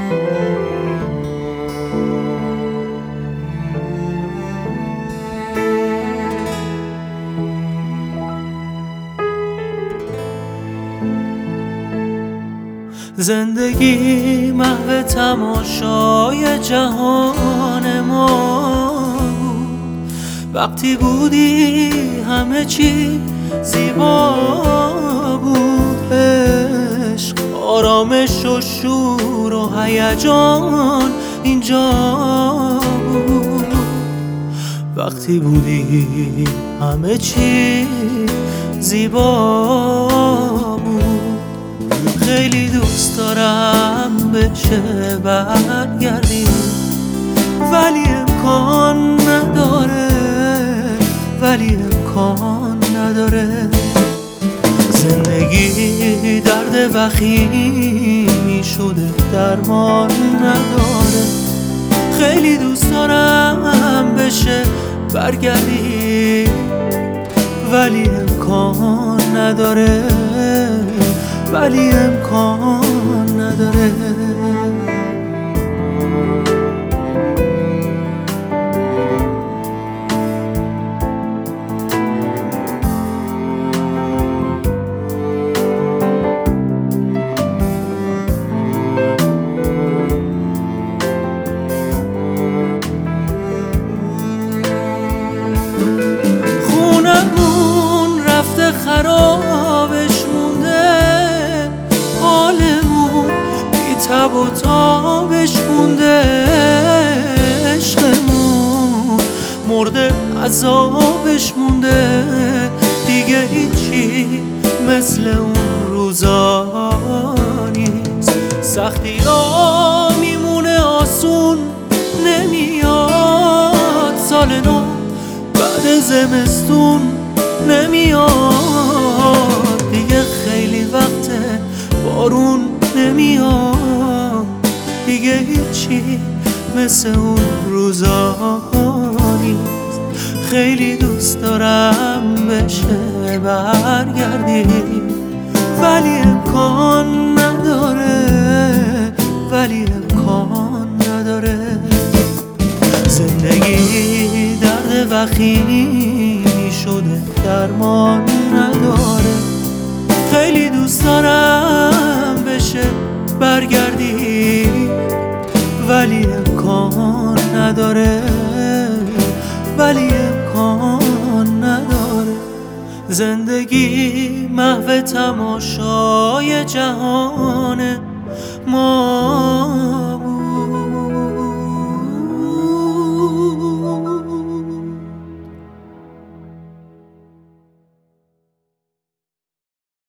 زندگی محو تماشای جهان ما بود. وقتی بودی همه چی زیبا بود. عشق، آرامش و شور و هیجان اینجا بود. وقتی بودی همه چی زیبا بود. خیلی دوست دارم بشه برگردی، ولی امکان نداره، ولی امکان نداره. زندگی درد وخیمی شده، درمان نداره. خیلی دوست دارم بشه برگردی، ولی امکان نداره، ولی امکان نداره. خونمون رفته خرابش مونده، حالمون بی تب و تابش مونده. عشقمون مرده عذابش مونده. دیگه هیچی مثل اون روزا نیست. سختی را میمونه آسون نمیاد. سال نو بعد زمستون نمیاد. دیگه خیلی وقته بارون نمیاد. دیگه هیچی مثل اون روزا نیست. خیلی دوست دارم بشه برگردی، ولی امکان نداره، ولی امکان نداره. زندگی درد وخیمی شده، درمان نداره. خیلی دوست دارم بشه برگردی، ولی امکان نداره، ولی امکان نداره. زندگی محو تماشای جهان ما